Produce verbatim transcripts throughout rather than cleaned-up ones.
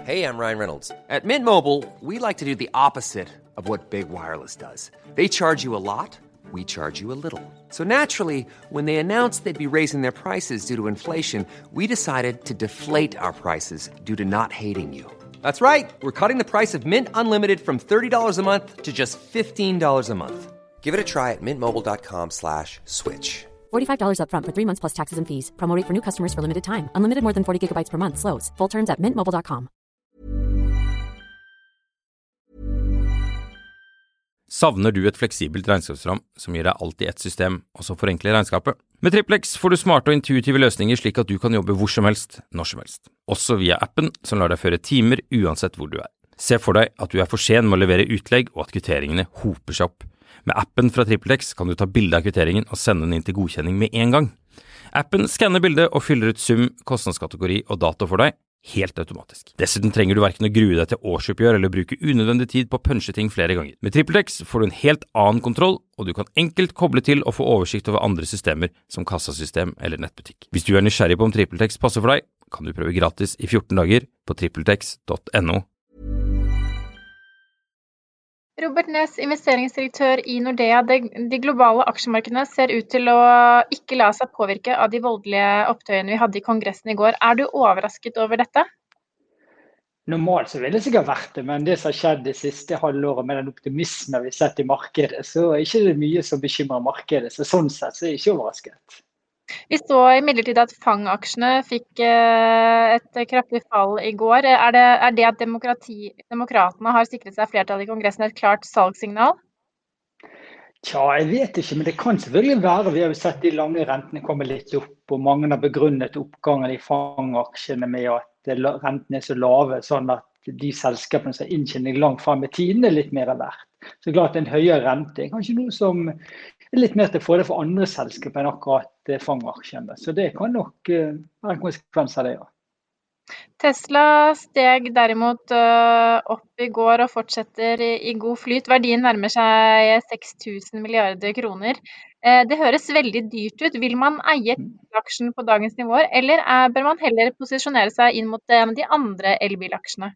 Hey, I'm Ryan Reynolds. At Mint Mobile, we like to do the opposite of what Big Wireless does. They charge you a lot, we charge you a little. So naturally, when they announced they'd be raising their prices due to inflation, we decided to deflate our prices due to not hating you. That's right. We're cutting the price of Mint Unlimited from thirty dollars a month to just fifteen dollars a month. Give it a try at mintmobile.com slash switch. forty-five dollars up front for three months plus taxes and fees. Promo rate for new customers for limited time. Unlimited more than forty gigabytes per month. Slows full terms at mint mobile dot com. Savner du et fleksibelt regnskapsprogram som gir deg alt i ett system, og som forenkler regnskapet? Med Triplex får du smarte og intuitive løsninger slik at du kan jobbe hvor som helst, når som helst. Også via appen som lar deg føre timer uansett hvor du er. Se for deg at du er for sen med å levere utlegg og at kvitteringene hoper seg opp. Med appen fra Triplex kan du ta bilde av kvitteringen og sende den inn til godkjenning med en gang. Appen skanner bildet og fyller ut sum, kostnadskategori og dato for deg, helt automatisk. Dessuten trenger du hverken å grue deg til årsoppgjør eller bruke unødvendig tid på å punche ting flere ganger. Med TripleX får du en helt annen kontroll, og du kan enkelt koble til og få oversikt over andre systemer som kassasystem eller nettbutikk. Hvis du er nysgjerrig på om TripleX passer for deg, kan du prøve gratis i fjorten dager på tripletex punktum no. Robert Næss, investeringsdirektør i Nordea. De, de globale aksjemarkedene ser ut til å ikke la seg påvirke av de voldelige opptøyene vi hadde i kongressen i går. Er du overrasket over dette? Normalt så ville det sikkert vært det, men det som har skjedd det siste halvåret med den optimismen vi har sett i markedet, så er ikke det mye som bekymrer markedet. Så sånn sett så er jeg ikke overrasket. Vi så imidlertid at Fang-aksjene fikk et kraftig fall i går. Er det, er det at demokratene har sikret seg flertall i kongressen et klart salgssignal? Tja, jeg vet ikke, men det kan selvfølgelig være. Vi har jo sett de lange rentene komme litt opp, og mange har begrunnet oppgangen i Fang-aksjene med at rentene er så lave, sånn at de selskapene som er inntjening langt frem i tiden er litt mer verdt. Så klart en høyere rente er kanskje noe som er litt mer til fordel for andre selskaper enn akkurat Fang-aksjene. Så det kan nok være en konsekvens av det, ja. Tesla steg derimot opp i går og fortsetter i god flyt. Verdien nærmer seg seks tusen milliarder kroner. Det høres veldig dyrt ut. Vil man eie aksjen på dagens nivåer, eller bør man heller posisjonere seg inn mot en av de andre elbilaksjene?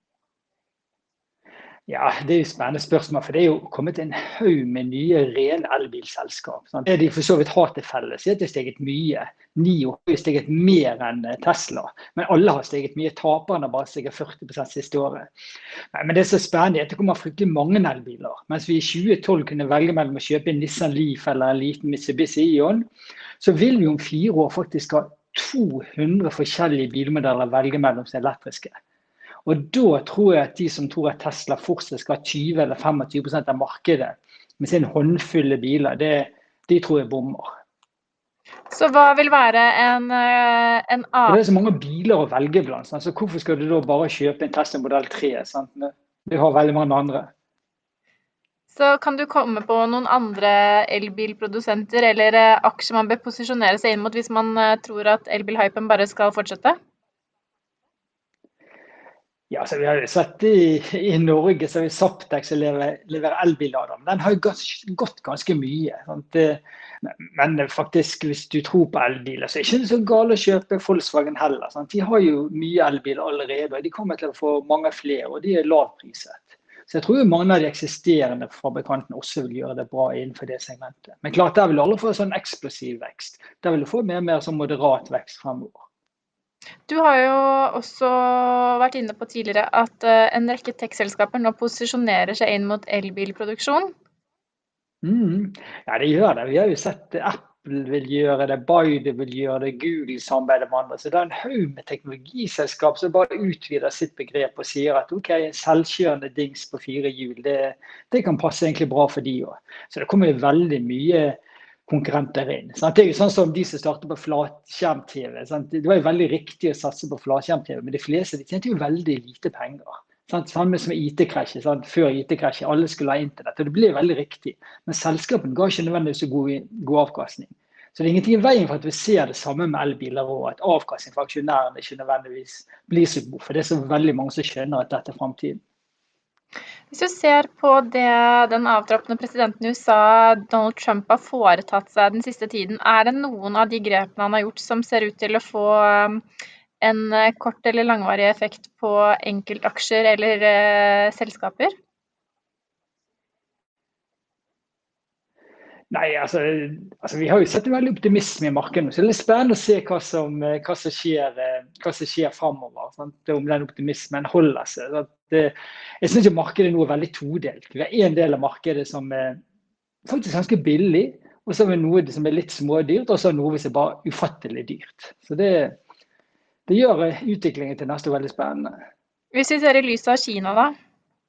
Ja, det er jo spennende spørsmål, for det er jo kommet en haug med nye ren elbilselskap. Sant? Det de for så vidt har til felles, er at det har steget mye. Nio har steget mer enn Tesla, men alle har steget mye. Taperne har bare steget førti prosent siste året. Men det er så spennende at det kommer fryktelig mange elbiler. Mens vi i tjue tolv kunne velge mellom å kjøpe en Nissan Leaf eller en liten Mitsubishi Ion, så vil vi om fire år faktisk ha to hundre forskjellige bilmodeller å velge mellom som er elektriske. Og da tror jeg at de som tror at Tesla fortsatt skal ha tyve eller tjuefem prosent av markedet med sin håndfulle biler, det, de tror jeg bommer. Så hva vil være en, en annen? Det er så mange biler å velge blant, så hvorfor skal du da bare kjøpe en Tesla Model tre? Sant? Vi har veldig mange andre. Så kan du komme på noen andre elbilprodusenter eller aksjer man bør posisjonere seg inn mot hvis man tror at elbilhypen bare skal fortsette? Ja, så vi har jo sett i, i Norge, så har vi Zaptec som leverer, leverer elbillader. Den har jo gått, gått ganske mye. Sant? Men faktisk, hvis du tror på elbiler, så er det ikke så galt å kjøpe Volkswagen heller. Sant? De har jo mye elbiler allerede, og de kommer til å få mange flere, og de er lavpriset. Så jeg tror jo mange av de eksisterende fabrikantene også vil gjøre det bra innenfor det segmentet. Men klart, der vil alle få sånn eksplosiv vekst. Der vil du få mer og mer sånn moderat vekst fremover. Du har jo også vært inne på tidligere at en rekke tech-selskaper nå posisjonerer seg inn mot elbilproduksjon. Mm. Ja, det gjør det. Vi har jo sett Apple vil gjøre det, Biden vil gjøre det, Google samarbeider med andre. Så det er en haug med teknologiselskap som bare utvider sitt begrep og sier at ok, selvkjørende dings på fire hjul, det, det kan passe egentlig bra for de også. Så det kommer jo veldig mye konkurrenter inn. Sant? Det er jo sånn som de som starter på flatskjerm-TV. Sant? Det var jo veldig riktig å satse på flatskjerm-TV, men de fleste de tjente jo veldig lite penger. Sant? Samme som I T-krasjet, sant? Før I T-krasjet, alle skulle ha internett, og det ble veldig riktig. Men selskapen ga ikke nødvendigvis så god, god avkastning. Så det er ingenting i veien for at vi ser det samme med elbiler, og at avkastning for aksjonærene ikke nødvendigvis blir så god, for det er så veldig mange som skjønner at dette er fremtiden. Hvis du ser på det den avtrappende presidenten i U S A, Donald Trump, har foretatt seg den siste tiden, er det noen av de grepene han har gjort som ser ut til å få en kort eller langvarig effekt på enkeltaksjer eller uh, selskaper? Nei, altså, altså vi har jo sett en veldig optimisme i markedet, så det er spennende å se hva som, hva som skjer, hva som skjer fremover, sant? Om den optimismen holder seg. Det, jeg synes jo markedet nå er veldig todelt. Vi har en del av markedet som er faktisk ganske billig, og så har vi noe som er litt smådyrt, og så har noe som er bare ufattelig dyrt. Så det, det gjør utviklingen til neste veldig spennende. Hvis vi ser i lyset av Kina da?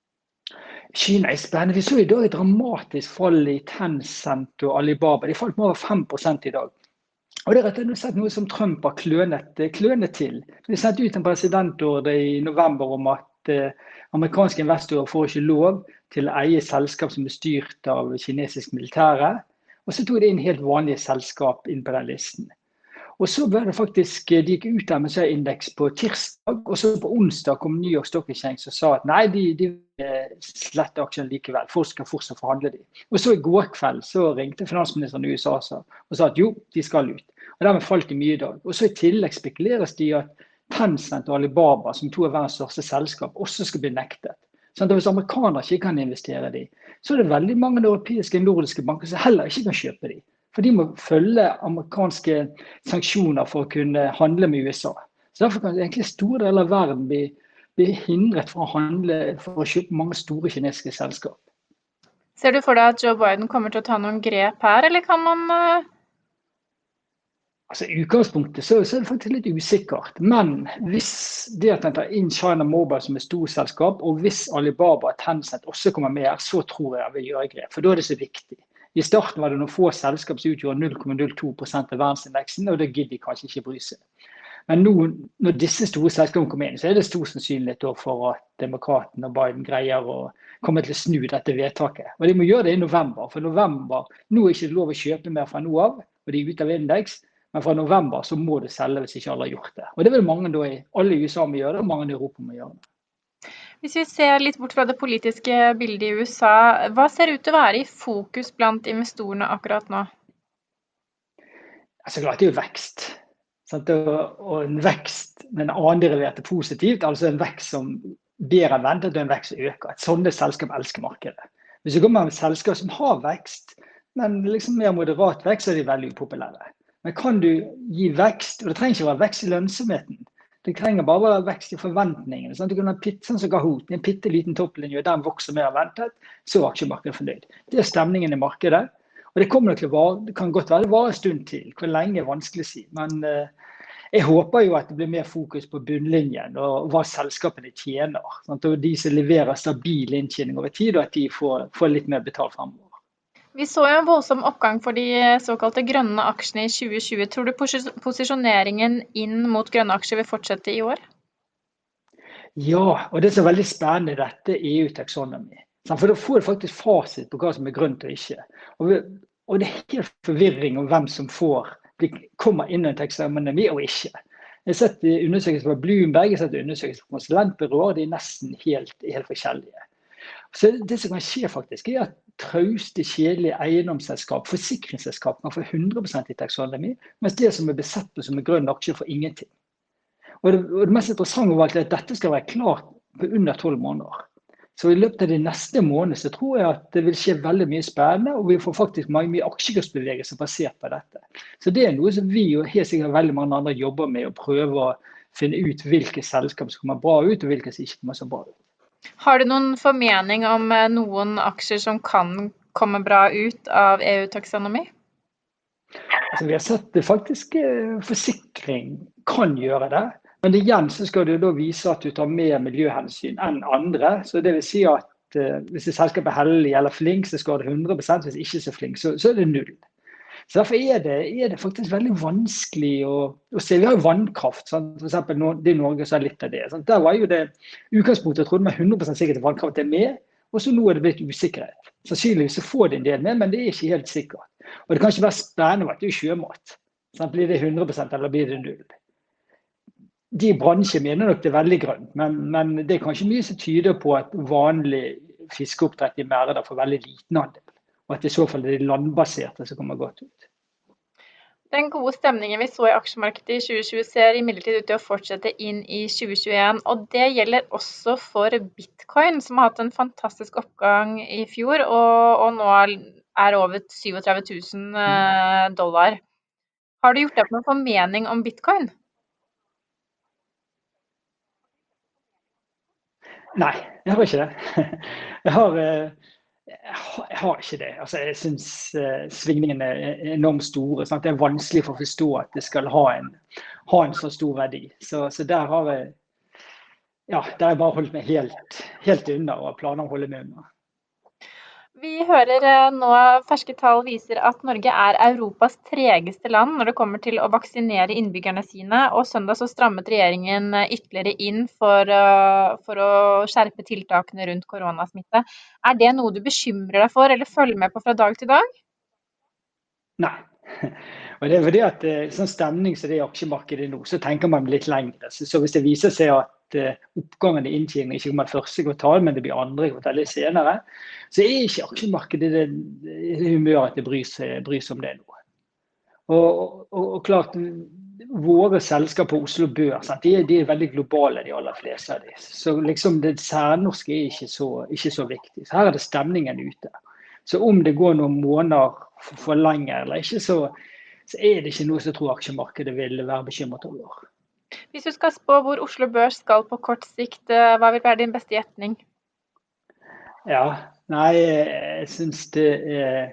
Kina er spennende. Vi så i dag et dramatisk fall i Tencent og Alibaba. De falt med over fem prosent i dag. Og det er rett og slett noe som Trump har klønet, klønet til. De sendte ut en presidentordre i november om at eh, amerikanske investorer får ikke lov til å eie selskap som er styrt av kinesisk militære. Og så tog de inn helt vanlige selskap inn på den listen. Og så var det faktisk, de gikk ut der med seg indeks på tirsdag, og så på onsdag kom New York Stock Exchange og sa at nei, de, de sletter aksjene likevel, folk skal fortsatt forhandle de. Og så i går kveld så ringte finansministeren i U S A og sa at jo, de skal ut. Og dermed falt de mye i dag. Og så i tillegg spekuleres de at Tencent og Alibaba, som to av verdens største selskap, også skal bli nektet. Sånn at hvis amerikanere ikke kan investere de, så er det veldig mange europeiske nordiske banker som heller ikke kan kjøpe de. For de må følge amerikanske sanksjoner for å kunne handle med U S A. Så derfor kan egentlig store deler av verden bli, bli hindret fra å handle, for å kjøpe mange store kinesiske selskap. Ser du for deg at Joe Biden kommer til å ta noen grep her, eller kan man... Uh... Altså i utgangspunktet så, så er det faktisk litt usikkert. Men hvis det at han tar inn China Mobile som et storselskap, og hvis Alibaba og Tencent også kommer med her, så tror jeg han vil gjøre grep. For da er det så viktig. I starten var det noen få selskap som utgjorde null komma null to prosent av verdensindeksen, og det gidder de kanskje ikke bry seg. Men nå, når disse store selskapene kommer inn, så er det stor sannsynlighet for at demokratene og Biden greier å komme til å snu dette vedtaket. Og de må gjøre det i november, for november, nå er det ikke lov å kjøpe mer fra nå av, og de er ute av indeks, men fra november så må det selge hvis ikke alle har gjort det. Og det vil mange da i, alle i U S A må gjøre det, og mange i Europa må gjøre det. Hvis vi ser litt bort fra det politiske bildet i U S A, hva ser ut til å være i fokus blant investorene akkurat nå? Altså klart det er jo vekst. Og en vekst med en annen derivert er positivt, altså en vekst som bedre enn ventet og en vekst som øker. Et sånt selskap elsker markedet. Hvis du kommer med et selskap som har vekst, men liksom mer moderat vekst, så er de veldig upopulære. Men kan du gi vekst, og det trenger ikke være vekst i lønnsomheten, det trenger bare være vekst i forventningene. Sånn at du kan ha sånn som Kahoot, en bitte liten topplinje, og den vokser mer enn ventet, så er aksjemarkedet fornøyd. Det er stemningen i markedet, og det kommer til å vare, det kan godt være det varer en stund til, hvor lenge er vanskelig å si. Men eh, jeg håper jo at det blir mer fokus på bunnlinjen, og hva selskapene tjener. Sånn at de som leverer stabil inntjening over tid, og at de får, får litt mer betalt fremover. Vi så jo en voldsom oppgang for de såkalte grønne aksjene i tjue tjue. Tror du posisjoneringen inn mot grønne aksjer vil fortsette i år? Ja, og det som er veldig spennende i dette E U-taksonomi. For da får du faktisk fasit på hva som er grønt og ikke. Og, vi, og det er helt forvirring om hvem som får, de kommer inn i en taksonomi og ikke. Jeg har sett undersøkelser fra Bloomberg, jeg har sett undersøkelser fra konsulentbyråer, de er nesten helt, helt forskjellige. Så det som kan skje faktisk er at trauste, kjedelige eiendomsselskap, forsikringsselskap kan få hundre prosent i taksonomi, mens det som er besett på som er grønn aksje får ingenting. Og det, og det mest interessante var at dette skal være klart på under tolv måneder. Så i løpet av de neste månedene så tror jeg at det vil skje veldig mye spennende, og vi får faktisk mye, mye aksjekursbevegelser basert på dette. Så det er noe som vi og helt sikkert veldig mange andre jobber med, å prøve å finne ut hvilke selskap som kommer bra ut, og hvilke som ikke kommer så bra ut. Har du noen formening om noen aksjer som kan komme bra ut av E U-taksonomi? Altså, vi har sett det faktisk, forsikring kan gjøre det, men igjen så skal du da vise at du tar mer miljøhensyn enn andre, så det vil si at uh, hvis et selskap er heldig eller flink, så skal det hundre prosent, hvis ikke så flink, så, så er det null. Så derfor er det, er det faktisk veldig vanskelig å, å se. Vi har jo vannkraft, sånn. For eksempel det er Norge som er litt av det. Sånn. Der var jo det utgangspunktet, jeg trodde man hundre prosent sikkert at vannkraft er med, og så nå er det blitt usikkerhet. Sannsynligvis så får det en del med, men det er ikke helt sikkert. Og det kan ikke være spennende at det er sjømat. Sånn, blir det hundre prosent eller blir det null? De bransjer mener nok det er veldig grønt, men, men det er kanskje mye som tyder på at vanlig fiskeoppdrett i merder får veldig liten andel. Og at i så fall det er landbaserte som kommer godt ut. Den gode stemningen vi så i aksjemarkedet i tjue tjue ser imidlertid ut til å fortsette inn i tjue tjueen, og det gjelder også for Bitcoin, som har hatt en fantastisk oppgang i fjor, og, og nå er over trettito tusen dollar. Har du gjort deg noen formening om Bitcoin? Nei, jeg har ikke det. Jeg har... Jeg har ikke det. Altså, jeg synes uh, svingningene er enormt store. Sant? Det er vanskelig for å forstå at det skal ha en, ha en så stor verdi. Så, så der har jeg, ja, der har jeg bare holdt meg helt, helt unna og planer om å holde meg unna. Vi hører nå ferske tall viser at Norge er Europas tregeste land når det kommer til å vaksinere innbyggerne sine, og søndag så strammet regjeringen ytterligere inn for, for å skjerpe tiltakene rundt koronasmitte. Er det noe du bekymrer deg for eller følger med på fra dag til dag? Nei. Og det er fordi at sånn stemning som det er i aksjemarkedet nå, så tenker man litt lengre. Så, så hvis det viser seg at oppgangen i inntjening ikke kommer første kvartal, men det blir andre kvartal litt senere, så er ikke aksjemarkedet det, det humøret at det bryr seg, bryr seg om det nå. Og, og, og klart, våre selskaper på Oslo Børs, de, de er veldig globale, de aller fleste av de. Så liksom det særnorske er ikke så, ikke så viktig. Så her er det stemningen ute. Så om det går noen måneder for lenge eller ikke, så, så er det ikke noe som tror aksjemarkedet vil være bekymret over. Hvis du skal spå hvor Oslo Børs skal på kort sikt, hva vil være din beste gjetning? Ja, nei, jeg synes det er,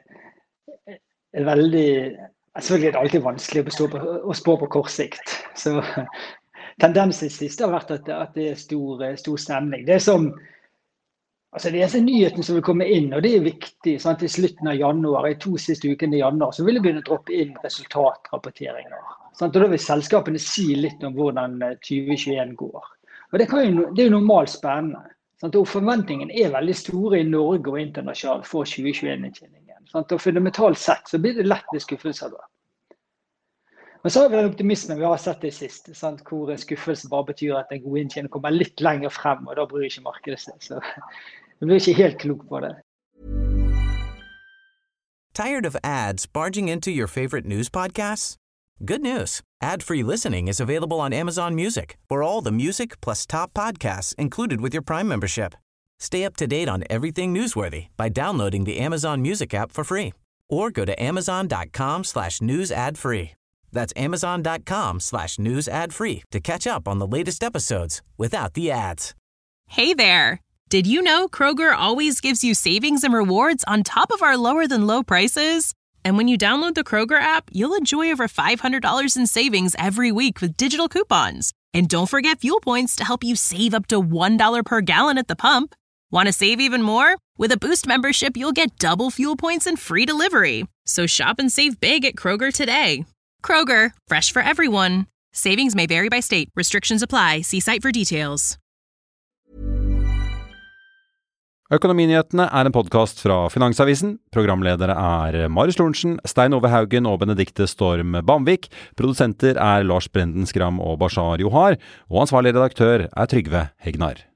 er veldig, selvfølgelig er det alltid vanskelig å, på, å spå på kort sikt. Så tendensen sist har vært at, at det er stor, stor stemning. Det er som, altså det er nyheten som vil komme inn, og det er viktig, sant? I slutten av januar, i to siste ukene i januar, så vil det begynne å droppe inn resultatrapporteringer. Sant? Og da vil selskapene si litt om hvordan tjue tjueen går. Og det, kan jo, det er jo normalt spennende. Sant? Og forventningen er veldig store i Norge og internasjonalt for tjue tjueen-inntjeningen. Og fundamentalt sett så blir det lett med skuffelser da. Men så har vi den optimismen vi har sett det sist, sant? Hvor skuffelse bare betyr at den gode inntjeningen kommer litt lenger frem, og da bryr ikke markedet seg. Så vi blir ikke helt klok på det. Tired of ads barging into your favorite news podcasts? Good news. Ad-free listening is available on Amazon Music for all the music plus top podcasts included with your Prime membership. Stay up to date on everything newsworthy by downloading the Amazon Music app for free or go to amazon.com slash news ad free. That's amazon.com slash news ad free to catch up on the latest episodes without the ads. Hey there. Did you know Kroger always gives you savings and rewards on top of our lower than low prices? And when you download the Kroger app, you'll enjoy over five hundred dollars in savings every week with digital coupons. And don't forget fuel points to help you save up to one dollar per gallon at the pump. Want to save even more? With a Boost membership, you'll get double fuel points and free delivery. So shop and save big at Kroger today. Kroger, fresh for everyone. Savings may vary by state. Restrictions apply. See site for details. Økonominyhetene er en podcast fra Finansavisen. Programledere er Marius Lorentzen, Stein Ove Haugen og Benedikte Storm Bamvik. Produsenter er Lars Brenden Skram og Bashar Johar. Og ansvarlig redaktør er Trygve Hegnar.